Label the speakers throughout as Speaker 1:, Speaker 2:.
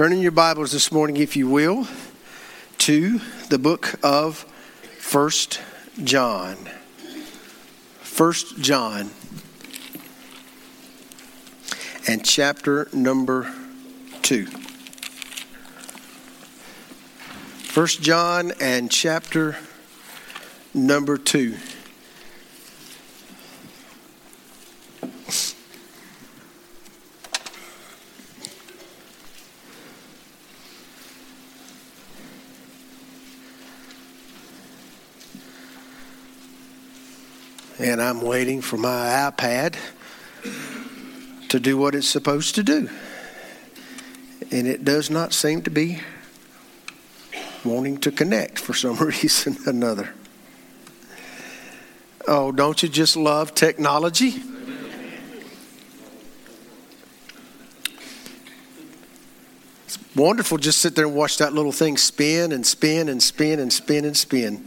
Speaker 1: Turn in your Bibles this morning, if you will, to the book of 1 John. 1 John and chapter number 2. 1 John and chapter number 2. And I'm waiting for my iPad to do what it's supposed to do. And it does not seem to be wanting to connect for some reason or another. Oh, don't you just love technology? It's wonderful just sit there and watch that little thing spin and spin and spin and spin and spin.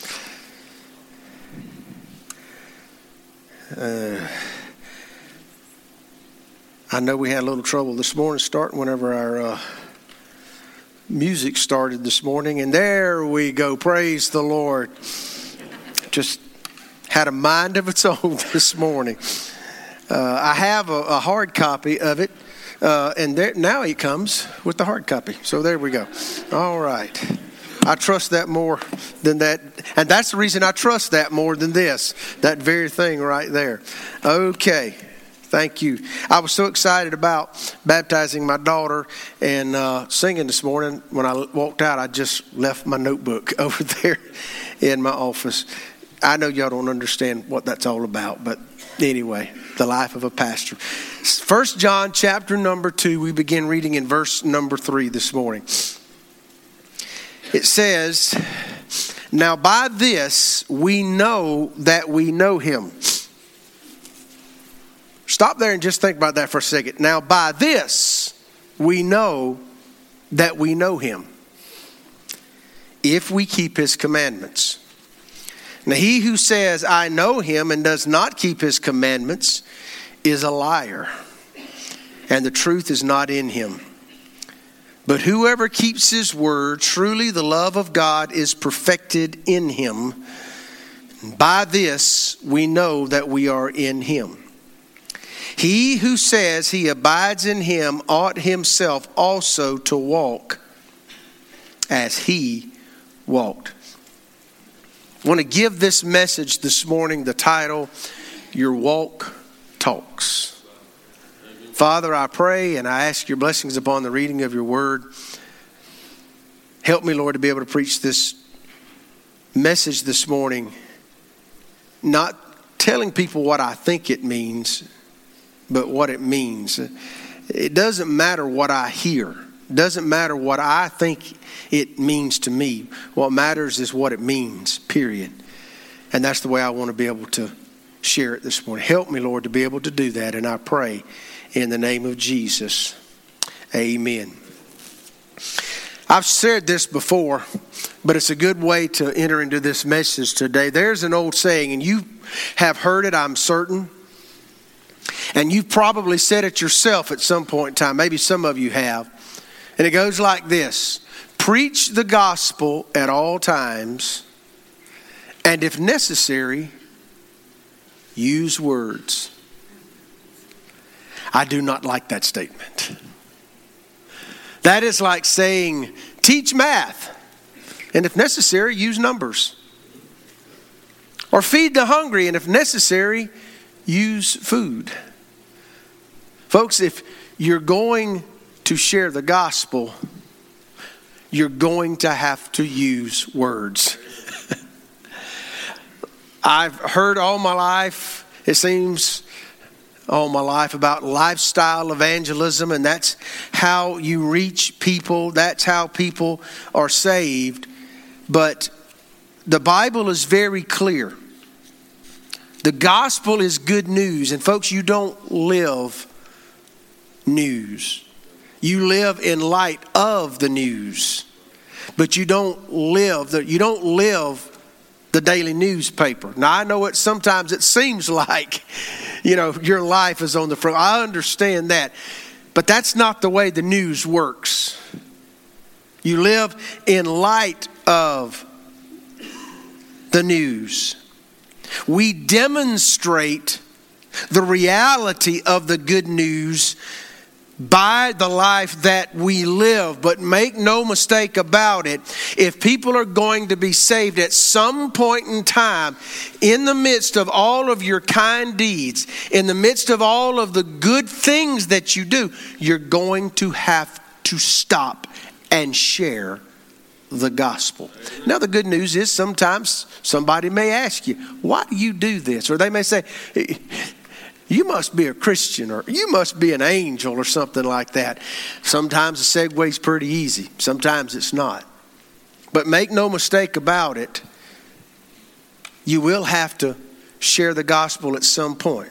Speaker 1: I know we had a little trouble this morning starting whenever our music started this morning. And there we go. Praise the Lord. Just had a mind of its own this morning. I have a hard copy of it. And there, now it comes with the hard copy. So there we go. All right. I trust that more than that. And that's the reason I trust that more than this. That very thing right there. Okay. Thank you. I was so excited about baptizing my daughter and singing this morning. When I walked out, I just left my notebook over there in my office. I know y'all don't understand what that's all about. But anyway, the life of a pastor. 1 John chapter number 2. We begin reading in verse number 3 this morning. It says, "Now by this we know that we know him." Stop there and just think about that for a second. Now by this we know that we know him, if we keep his commandments. Now he who says, "I know him," and does not keep his commandments is a liar, and the truth is not in him. But whoever keeps his word, truly the love of God is perfected in him. By this we know that we are in him. He who says he abides in him ought himself also to walk as he walked. I want to give this message this morning the title, Your Walk Talks. Father, I pray and I ask your blessings upon the reading of your word. Help me, Lord, to be able to preach this message this morning, not telling people what I think it means, but what it means. It doesn't matter what I hear. It doesn't matter what I think it means to me. What matters is what it means, period. And that's the way I want to be able to share it this morning. Help me, Lord, to be able to do that. And I pray in the name of Jesus. Amen. I've shared this before, but it's a good way to enter into this message today. There's an old saying, and you have heard it, I'm certain. And you've probably said it yourself at some point in time. Maybe some of you have. And it goes like this: preach the gospel at all times, and if necessary, use words. I do not like that statement. That is like saying, teach math, and if necessary, use numbers. Or feed the hungry, and if necessary, use food. Folks, if you're going to share the gospel, you're going to have to use words. I've heard all my life, it seems, all my life about lifestyle evangelism, and that's how you reach people. That's how people are saved. But the Bible is very clear. The gospel is good news. And folks, you don't live news. You live in light of the news. But you don't live the daily newspaper. Now, I know sometimes it seems like, your life is on the front. I understand that. But that's not the way the news works. You live in light of the news. We demonstrate the reality of the good news by the life that we live. But make no mistake about it, if people are going to be saved at some point in time, in the midst of all of your kind deeds, in the midst of all of the good things that you do, you're going to have to stop and share the gospel. Now, the good news is sometimes somebody may ask you, why do you do this? Or they may say, you must be a Christian, or you must be an angel, or something like that. Sometimes the segue's pretty easy. Sometimes it's not. But make no mistake about it, you will have to share the gospel at some point.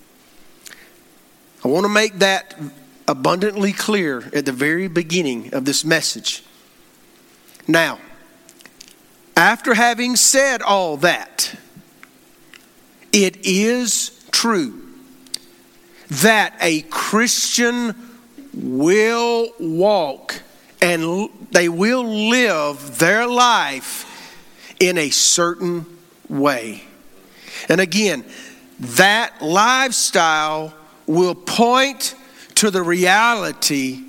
Speaker 1: I want to make that abundantly clear at the very beginning of this message. Now, after having said all that, it is true that a Christian will walk and they will live their life in a certain way. And again, that lifestyle will point to the reality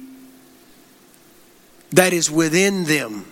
Speaker 1: that is within them.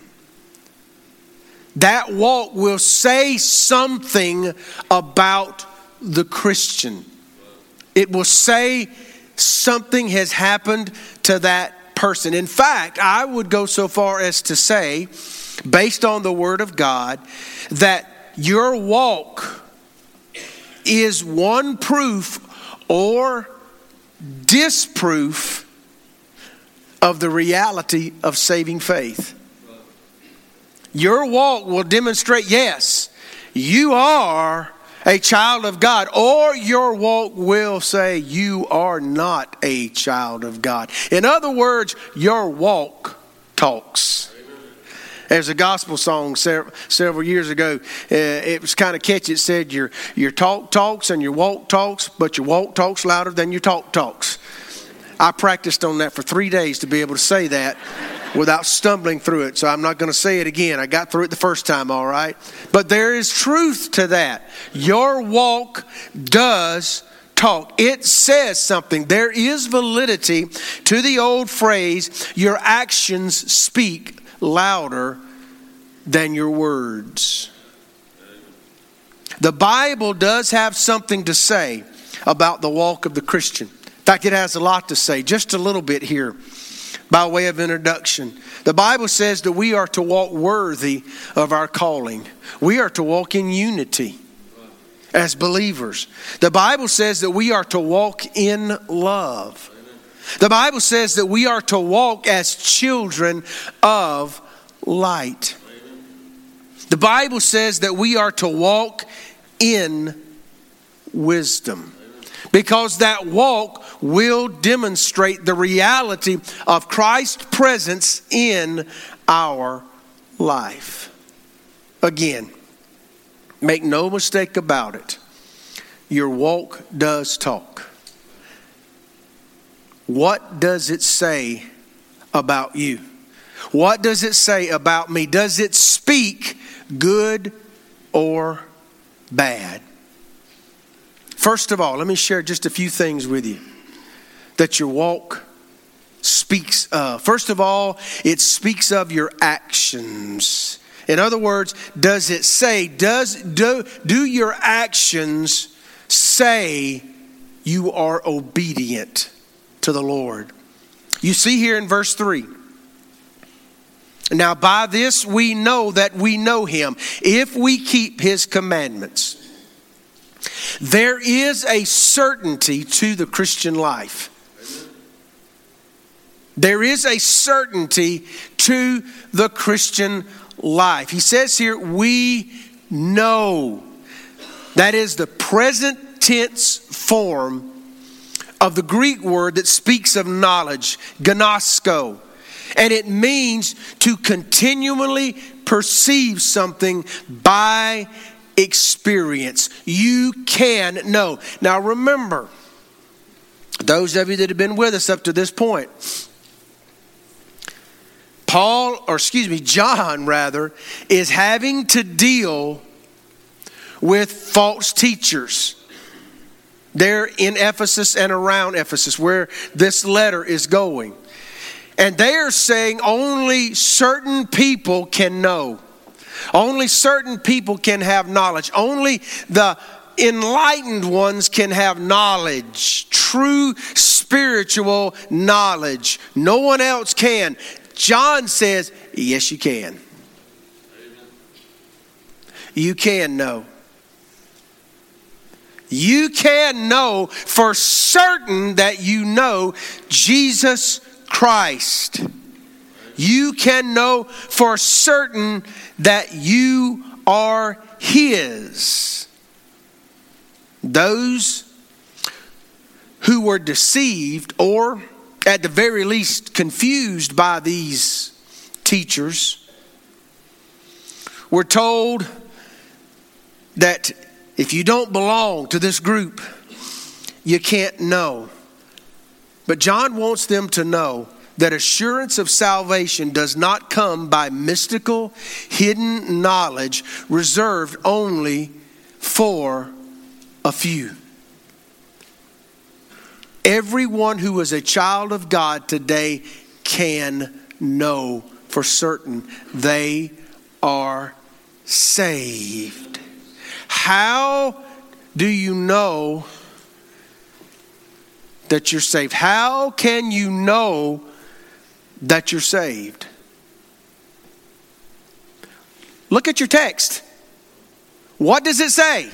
Speaker 1: That walk will say something about the Christian. It will say something has happened to that person. In fact, I would go so far as to say, based on the Word of God, that your walk is one proof or disproof of the reality of saving faith. Your walk will demonstrate, yes, you are a child of God, or your walk will say you are not a child of God. In other words, your walk talks. There's a gospel song several years ago. It was kind of catchy. It said your talk talks and your walk talks, but your walk talks louder than your talk talks. I practiced on that for 3 days to be able to say that without stumbling through it. So I'm not going to say it again. I got through it the first time, all right? But there is truth to that. Your walk does talk. It says something. There is validity to the old phrase, your actions speak louder than your words. The Bible does have something to say about the walk of the Christian. In fact, it has a lot to say. Just a little bit here by way of introduction. The Bible says that we are to walk worthy of our calling. We are to walk in unity as believers. The Bible says that we are to walk in love. The Bible says that we are to walk as children of light. The Bible says that we are to walk in wisdom, because that walk will demonstrate the reality of Christ's presence in our life. Again, make no mistake about it, your walk does talk. What does it say about you? What does it say about me? Does it speak good or bad? First of all, let me share just a few things with you that your walk speaks of. First of all, it speaks of your actions. In other words, does it say, do your actions say you are obedient to the Lord? You see here in verse 3. Now by this we know that we know him, if we keep his commandments. There is a certainty to the Christian life. There is a certainty to the Christian life. He says here, we know. That is the present tense form of the Greek word that speaks of knowledge, gnosko. And it means to continually perceive something by experience. You can know. Now remember, those of you that have been with us up to this point, John is having to deal with false teachers there in Ephesus and around Ephesus, where this letter is going. And they are saying only certain people can know. Only certain people can have knowledge. Only the enlightened ones can have knowledge. True spiritual knowledge. No one else can. John says, yes, you can. You can know. You can know for certain that you know Jesus Christ. You can know for certain that you are His. Those who were deceived, or at the very least confused by these teachers, were told that if you don't belong to this group, you can't know. But John wants them to know that assurance of salvation does not come by mystical, hidden knowledge reserved only for a few. Everyone who is a child of God today can know for certain they are saved. How do you know that you're saved? How can you know that you're saved? Look at your text. What does it say?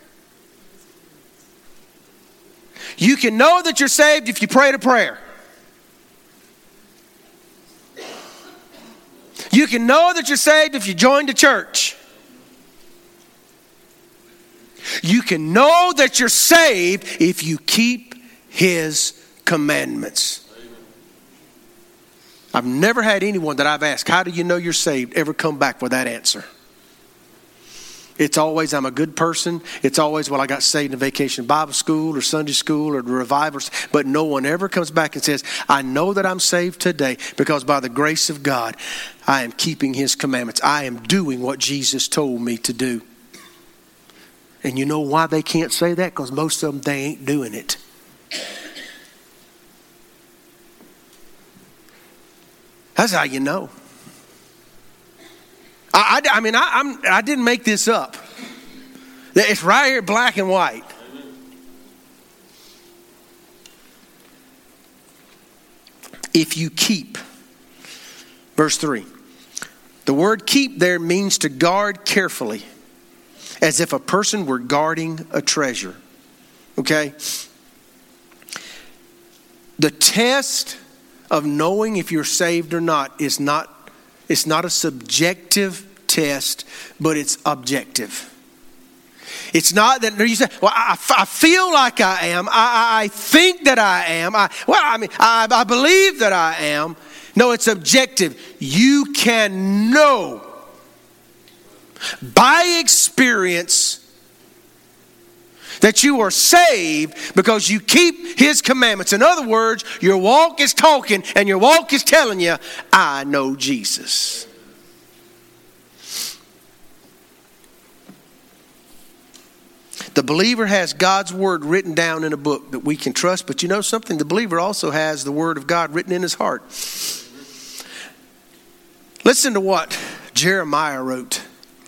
Speaker 1: You can know that you're saved if you prayed a prayer. You can know that you're saved if you joined a church. You can know that you're saved if you keep His commandments. I've never had anyone that I've asked, how do you know you're saved, ever come back with that answer. It's always, I'm a good person. It's always, well, I got saved in Vacation Bible School or Sunday School or the revivals. But no one ever comes back and says, I know that I'm saved today because by the grace of God, I am keeping His commandments. I am doing what Jesus told me to do. And you know why they can't say that? Because most of them, they ain't doing it. That's how you know. I didn't make this up. It's right here, black and white. If you keep, verse 3. The word keep there means to guard carefully, as if a person were guarding a treasure. Okay? The test of knowing if you're saved or not is not, it's not a subjective test, but it's objective. It's not that you say, well, I feel like I am. I think that I am. I believe that I am. No, it's objective. You can know by experience that you are saved because you keep His commandments. In other words, your walk is talking and your walk is telling you, I know Jesus. The believer has God's word written down in a book that we can trust. But you know something? The believer also has the word of God written in his heart. Listen to what Jeremiah wrote.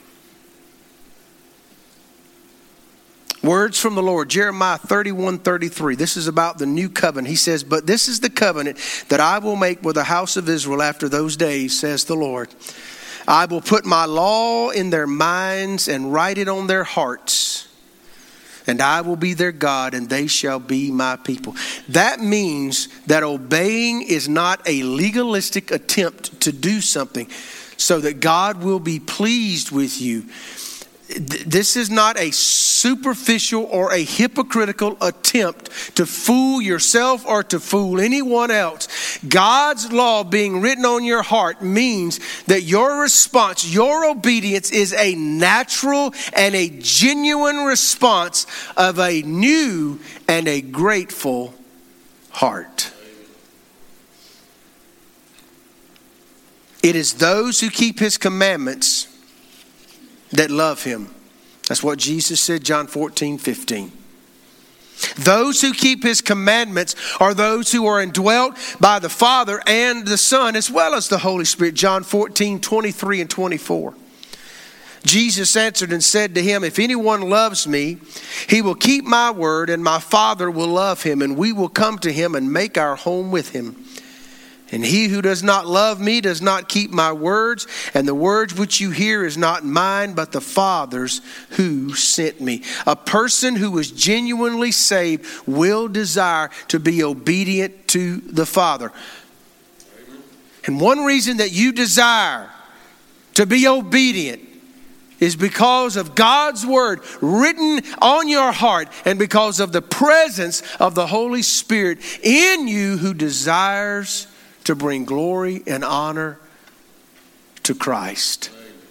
Speaker 1: Words from the Lord, Jeremiah 31:33. This is about the new covenant. He says, but this is the covenant that I will make with the house of Israel after those days, says the Lord. I will put my law in their minds and write it on their hearts. And I will be their God, and they shall be my people. That means that obeying is not a legalistic attempt to do something so that God will be pleased with you. This is not a superficial or a hypocritical attempt to fool yourself or to fool anyone else. God's law being written on your heart means that your response, your obedience is a natural and a genuine response of a new and a grateful heart. It is those who keep his commandments that love him. That's what Jesus said, John 14:15. Those who keep his commandments are those who are indwelt by the Father and the Son, as well as the Holy Spirit. John 14:23 and 24. Jesus answered and said to him, if anyone loves me, he will keep my word, and my Father will love him, and we will come to him and make our home with him. And he who does not love me does not keep my words, and the words which you hear is not mine, but the Father's who sent me. A person who is genuinely saved will desire to be obedient to the Father. And one reason that you desire to be obedient is because of God's word written on your heart, and because of the presence of the Holy Spirit in you, who desires to bring glory and honor to Christ.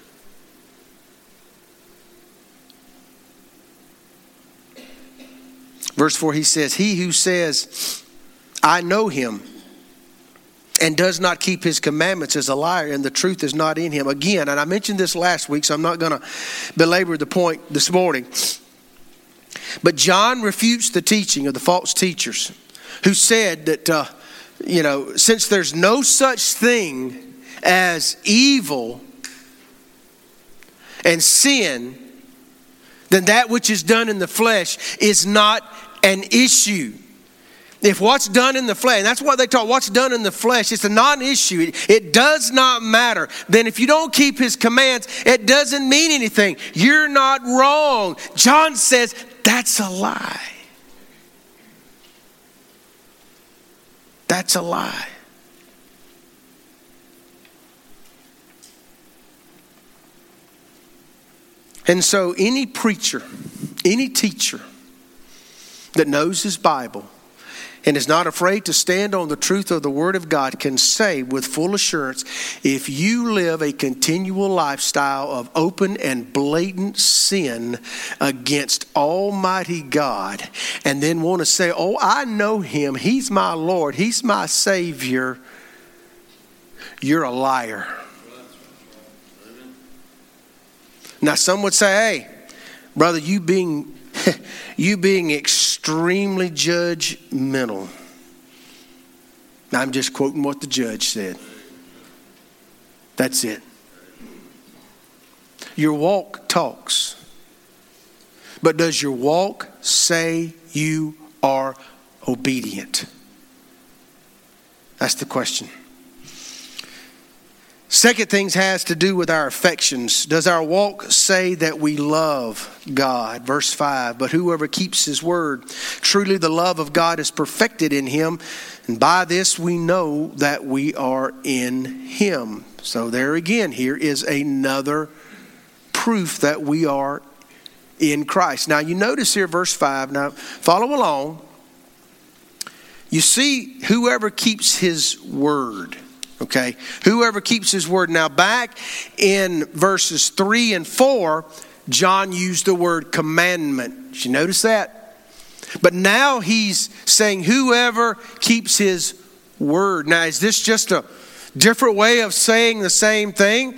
Speaker 1: Verse 4, he says, he who says, I know him, and does not keep his commandments is a liar, and the truth is not in him. Again, and I mentioned this last week, so I'm not going to belabor the point this morning. But John refutes the teaching of the false teachers who said that, since there's no such thing as evil and sin, then that which is done in the flesh is not an issue. If what's done in the flesh, and that's what they taught, what's done in the flesh, it's a non-issue. It does not matter. Then if you don't keep his commands, it doesn't mean anything. You're not wrong. John says that's a lie. That's a lie. And so any preacher, any teacher that knows his Bible and is not afraid to stand on the truth of the Word of God can say with full assurance, if you live a continual lifestyle of open and blatant sin against Almighty God, and then want to say, oh, I know him, he's my Lord, he's my Savior, you're a liar. Now some would say, hey, brother, you being extremely judgmental. I'm just quoting what the judge said. That's it. Your walk talks. But does your walk say you are obedient? That's the question. Second thing has to do with our affections. Does our walk say that we love God? Verse 5, but whoever keeps his word, truly the love of God is perfected in him. And by this we know that we are in him. So there again, here is another proof that we are in Christ. Now you notice here verse 5. Now follow along. You see, whoever keeps his word. Okay, whoever keeps his word. Now back in verses 3 and 4, John used the word commandment. Did you notice that? But now he's saying whoever keeps his word. Now is this just a different way of saying the same thing?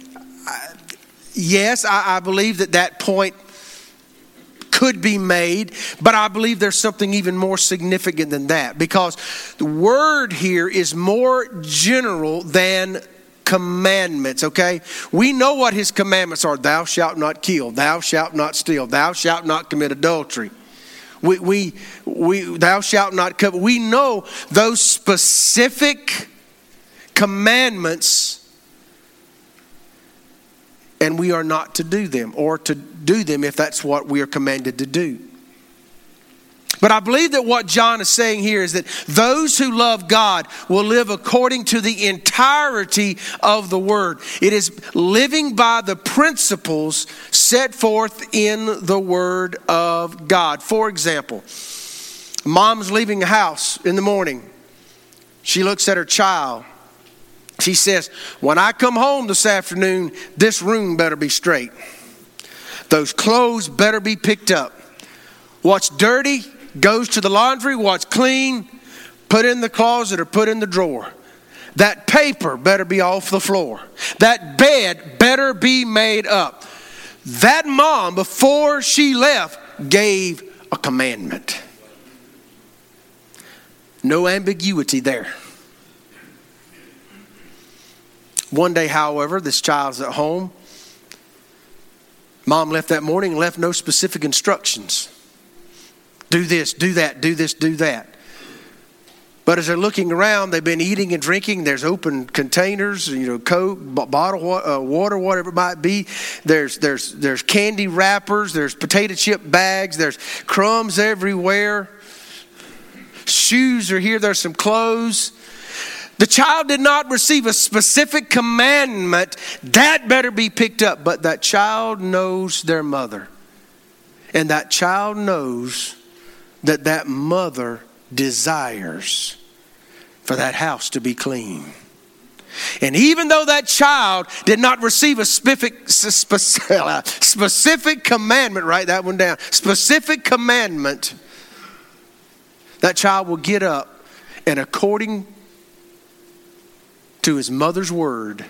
Speaker 1: Yes, I believe that point could be made, but I believe there's something even more significant than that, because the word here is more general than commandments, okay? We know what his commandments are. Thou shalt not kill, thou shalt not steal, thou shalt not commit adultery. Thou shalt not covet. We know those specific commandments, and we are not to do them, or to do them if that's what we are commanded to do. But I believe that what John is saying here is that those who love God will live according to the entirety of the word. It is living by the principles set forth in the word of God. For example, mom's leaving the house in the morning. She looks at her child. She says, when I come home this afternoon, this room better be straight. Those clothes better be picked up. What's dirty goes to the laundry. What's clean, put in the closet or put in the drawer. That paper better be off the floor. That bed better be made up. That mom, before she left, gave a commandment. No ambiguity there. One day, however, this child's at home. Mom left that morning and left no specific instructions. Do this, do that, do this, do that. But as they're looking around, they've been eating and drinking. There's open containers, Coke, bottle water, whatever it might be. There's candy wrappers. There's potato chip bags. There's crumbs everywhere. Shoes are here. There's some clothes. The child did not receive a specific commandment. That better be picked up. But that child knows their mother. And that child knows that mother desires for that house to be clean. And even though that child did not receive a specific commandment, write that one down, specific commandment, that child will get up and according to his mother's word,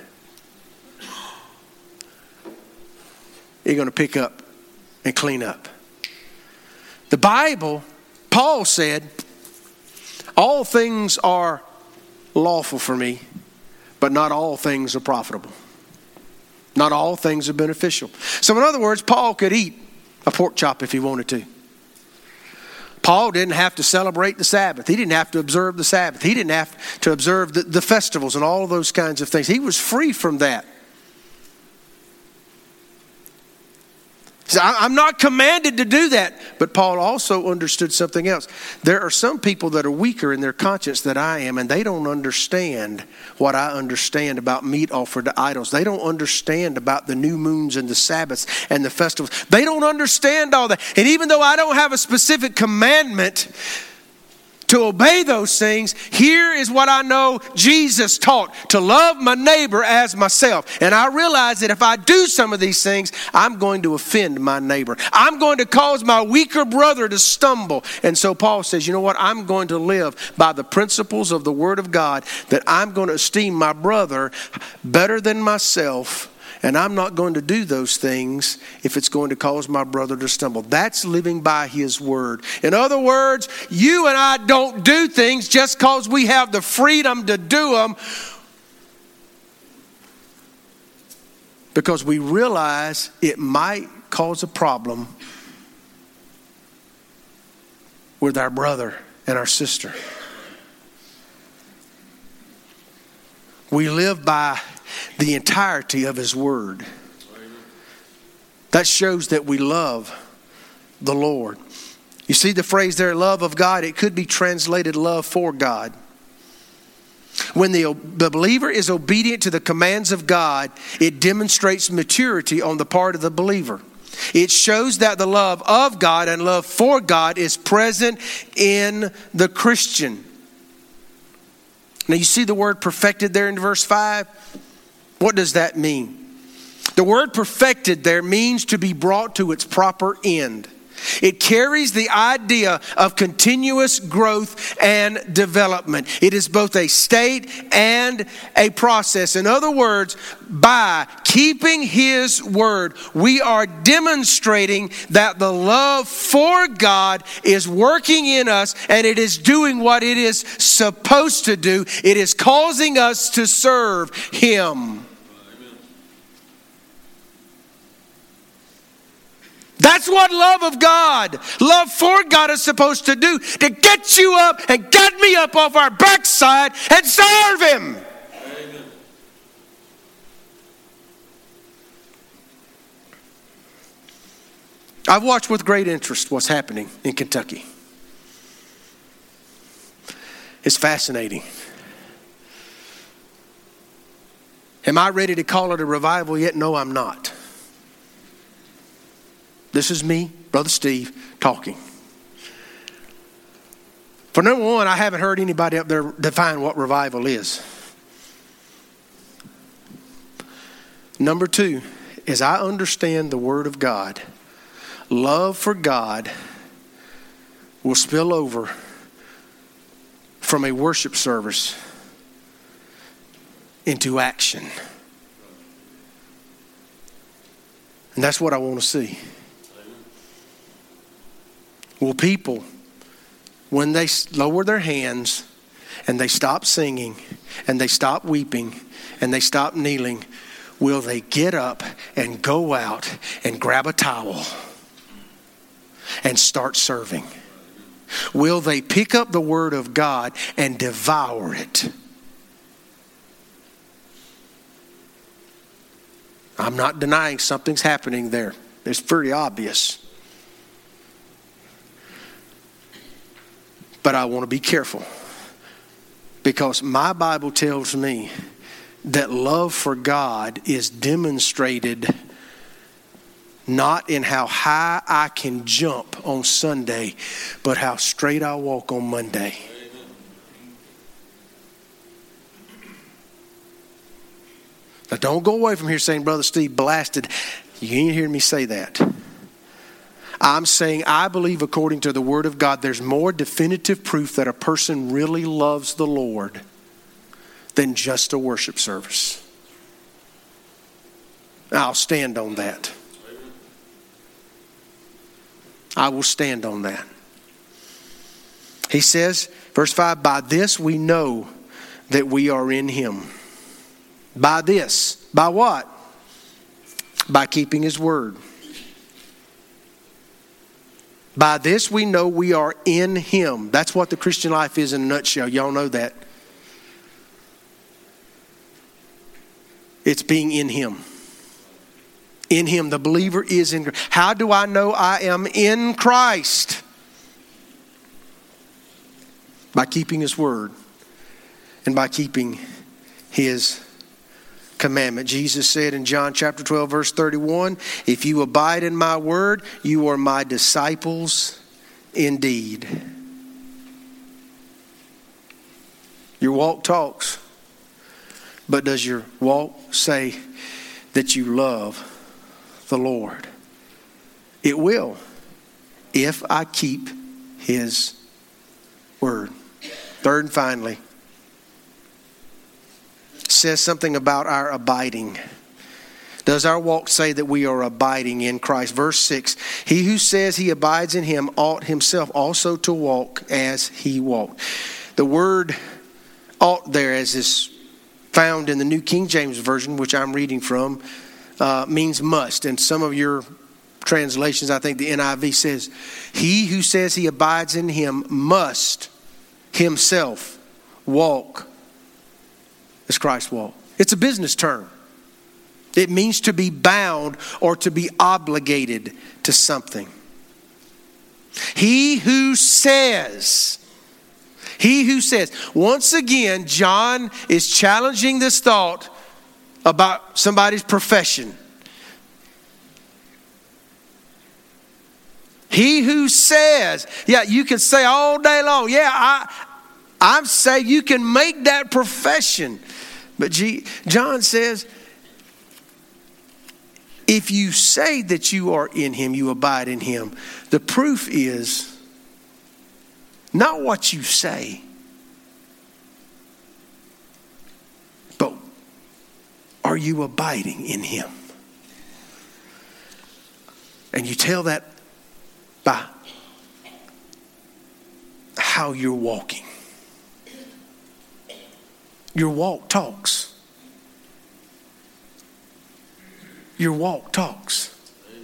Speaker 1: he's going to pick up and clean up. The Bible, Paul said, all things are lawful for me, but not all things are profitable. Not all things are beneficial. So in other words, Paul could eat a pork chop if he wanted to. Paul didn't have to celebrate the Sabbath. He didn't have to observe the Sabbath. He didn't have to observe the festivals and all of those kinds of things. He was free from that. So I'm not commanded to do that. But Paul also understood something else. There are some people that are weaker in their conscience than I am, and they don't understand what I understand about meat offered to idols. They don't understand about the new moons and the Sabbaths and the festivals. They don't understand all that. And even though I don't have a specific commandment to obey those things, here is what I know Jesus taught: to love my neighbor as myself. And I realize that if I do some of these things, I'm going to offend my neighbor. I'm going to cause my weaker brother to stumble. And so Paul says, you know what? I'm going to live by the principles of the Word of God, that I'm going to esteem my brother better than myself. And I'm not going to do those things if it's going to cause my brother to stumble. That's living by His word. In other words, you and I don't do things just because we have the freedom to do them, because we realize it might cause a problem with our brother and our sister. We live by the entirety of His word. That shows that we love the Lord. You see the phrase there, love of God, it could be translated love for God. When the believer is obedient to the commands of God, it demonstrates maturity on the part of the believer. It shows that the love of God and love for God is present in the Christian. Now you see the word perfected there in verse 5? What does that mean? The word perfected there means to be brought to its proper end. It carries the idea of continuous growth and development. It is both a state and a process. In other words, by keeping His word, we are demonstrating that the love for God is working in us, and it is doing what it is supposed to do. It is causing us to serve Him. That's what love of God, love for God is supposed to do. To get you up and get me up off our backside and serve Him. Amen. I've watched with great interest what's happening in Kentucky. It's fascinating. Am I ready to call it a revival yet? No, I'm not. This is me, Brother Steve, talking. For number one, I haven't heard anybody up there define what revival is. Number two, as I understand the Word of God, love for God will spill over from a worship service into action. And that's what I want to see. Will people, when they lower their hands and they stop singing and they stop weeping and they stop kneeling, will they get up and go out and grab a towel and start serving? Will they pick up the Word of God and devour it? I'm not denying something's happening there. It's pretty obvious. But I want to be careful, because my Bible tells me that love for God is demonstrated not in how high I can jump on Sunday, but how straight I walk on Monday. Now don't go away from here saying, Brother Steve blasted. You ain't hearing me say that. I'm saying I believe, according to the Word of God, there's more definitive proof that a person really loves the Lord than just a worship service. I'll stand on that. I will stand on that. He says, verse 5, by this we know that we are in Him. By this. By what? By keeping His word. By this we know we are in Him. That's what the Christian life is in a nutshell. Y'all know that. It's being in Him. In Him. The believer is in Christ. How do I know I am in Christ? By keeping His word and by keeping His commandment. Jesus said in John chapter 12 verse 31, if you abide in my word, you are my disciples indeed. Your walk talks, but does your walk say that you love the Lord? It will, if I keep His word. Third and finally, says something about our abiding. Does our walk say that we are abiding in Christ? Verse 6, he who says he abides in Him ought himself also to walk as He walked. The word ought there, as is found in the New King James Version, which I'm reading from, means must. And some of your translations, I think the NIV says, he who says he abides in Him must himself walk as Christ walked. It's a business term. It means to be bound or to be obligated to something. He who says. Once again, John is challenging this thought about somebody's profession. He who says. Yeah, you can say all day long, yeah, I'm saying you can make that profession. But John says, if you say that you are in Him, you abide in Him, the proof is not what you say, but are you abiding in Him? And you tell that by how you're walking. Your walk talks. Your walk talks.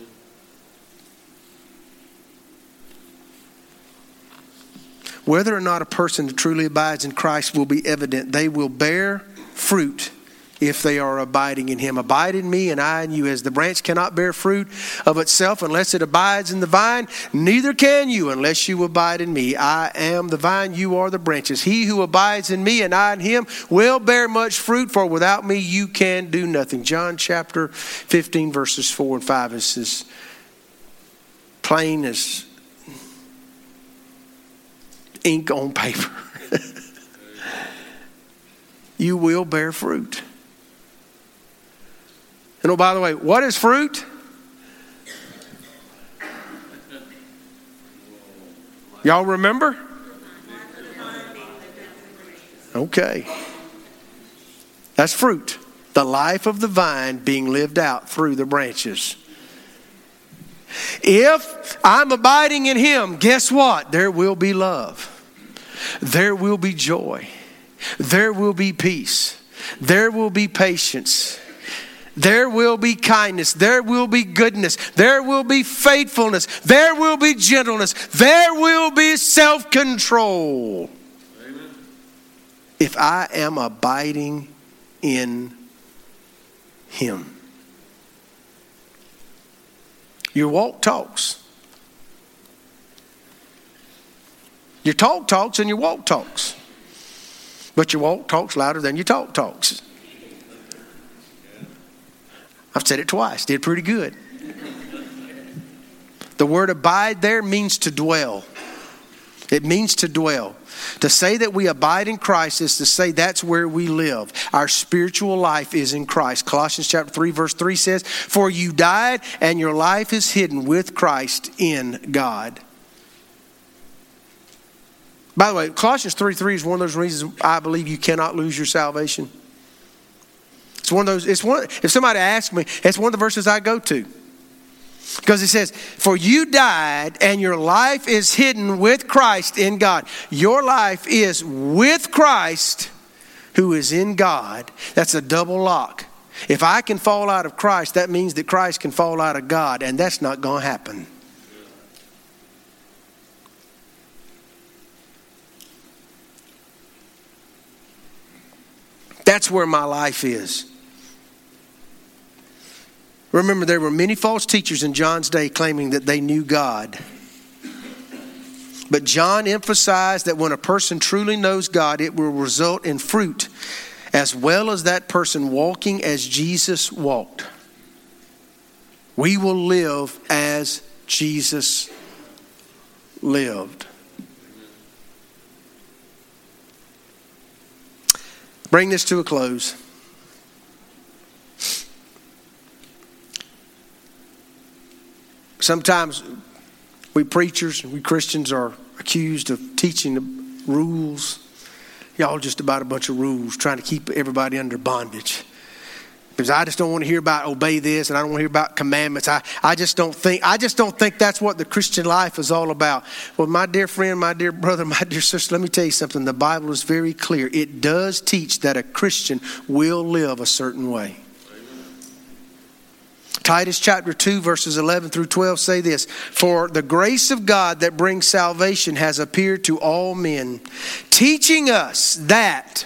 Speaker 1: Whether or not a person truly abides in Christ will be evident. They will bear fruit if they are abiding in Him. Abide in me and I in you. As the branch cannot bear fruit of itself unless it abides in the vine, neither can you unless you abide in me. I am the vine, you are the branches. He who abides in me and I in him will bear much fruit, for without me you can do nothing. John chapter 15 verses 4 and 5 is as plain as ink on paper. You will bear fruit. And oh, by the way, what is fruit? Y'all remember? Okay. That's fruit. The life of the vine being lived out through the branches. If I'm abiding in Him, guess what? There will be love. There will be joy. There will be peace. There will be patience. There will be kindness. There will be goodness. There will be faithfulness. There will be gentleness. There will be self-control. Amen. If I am abiding in Him. Your walk talks. Your talk talks and your walk talks. But your walk talks louder than your talk talks. I've said it twice. Did pretty good. The word abide there means to dwell. It means to dwell. To say that we abide in Christ is to say that's where we live. Our spiritual life is in Christ. Colossians chapter 3 verse 3 says, "For you died and your life is hidden with Christ in God." By the way, Colossians 3:3 is one of those reasons I believe you cannot lose your salvation. It's one of those. If somebody asks me, it's one of the verses I go to. Because it says, "For you died and your life is hidden with Christ in God." Your life is with Christ who is in God. That's a double lock. If I can fall out of Christ, that means that Christ can fall out of God. And that's not going to happen. That's where my life is. Remember, there were many false teachers in John's day claiming that they knew God. But John emphasized that when a person truly knows God, it will result in fruit, as well as that person walking as Jesus walked. We will live as Jesus lived. Bring this to a close. Sometimes we preachers, we Christians are accused of teaching the rules. Y'all just about a bunch of rules, trying to keep everybody under bondage. Because I just don't want to hear about obey this, and I don't want to hear about commandments. I just don't think that's what the Christian life is all about. Well, my dear friend, my dear brother, my dear sister, let me tell you something. The Bible is very clear. It does teach that a Christian will live a certain way. Titus chapter 2 verses 11 through 12 say this: "For the grace of God that brings salvation has appeared to all men, teaching us that,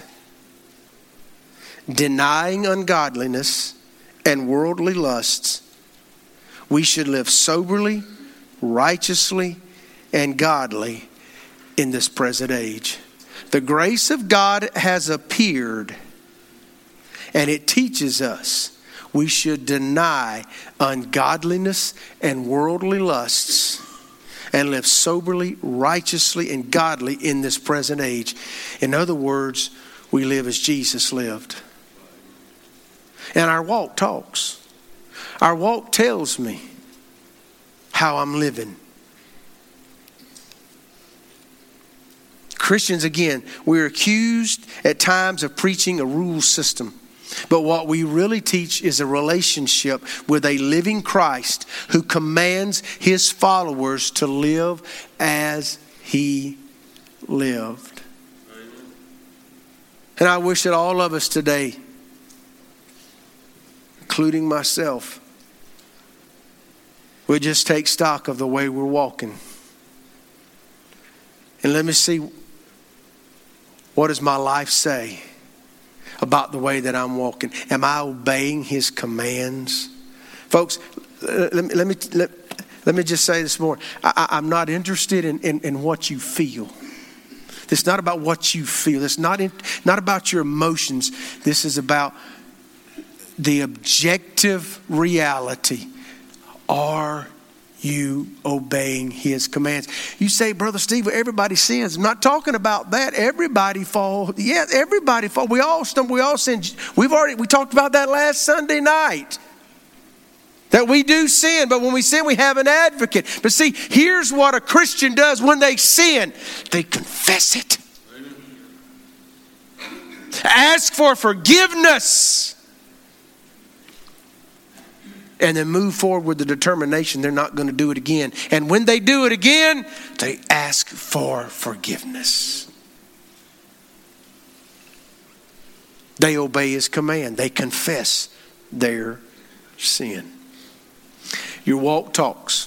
Speaker 1: denying ungodliness and worldly lusts, we should live soberly, righteously, and godly in this present age." The grace of God has appeared, and it teaches us we should deny ungodliness and worldly lusts and live soberly, righteously, and godly in this present age. In other words, we live as Jesus lived. And our walk talks. Our walk tells me how I'm living. Christians, again, we're accused at times of preaching a rule system. But what we really teach is a relationship with a living Christ who commands His followers to live as He lived. And I wish that all of us today, including myself, would just take stock of the way we're walking. And let me see, what does my life say about the way that I'm walking? Am I obeying His commands? Folks, let me just say this morning. I'm not interested in what you feel. It's not about what you feel. It's not about your emotions. This is about the objective reality. Are you obeying His commands? You say, Brother Steve, everybody sins. I'm not talking about that. Everybody falls. Yeah, everybody falls. We all stumble. We all sin. We talked about that last Sunday night. That we do sin, but when we sin, we have an advocate. But see, here's what a Christian does when they sin. They confess it. Ask for forgiveness. And then move forward with the determination they're not going to do it again. And when they do it again, they ask for forgiveness. They obey his command. They confess their sin. Your walk talks.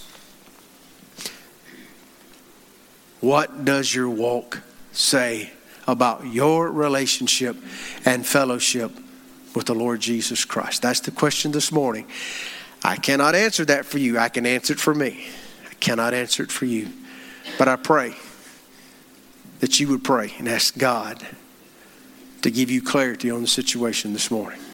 Speaker 1: What does your walk say about your relationship and fellowship with the Lord Jesus Christ? That's the question this morning. I cannot answer that for you. I can answer it for me. I cannot answer it for you. But I pray that you would pray and ask God to give you clarity on the situation this morning.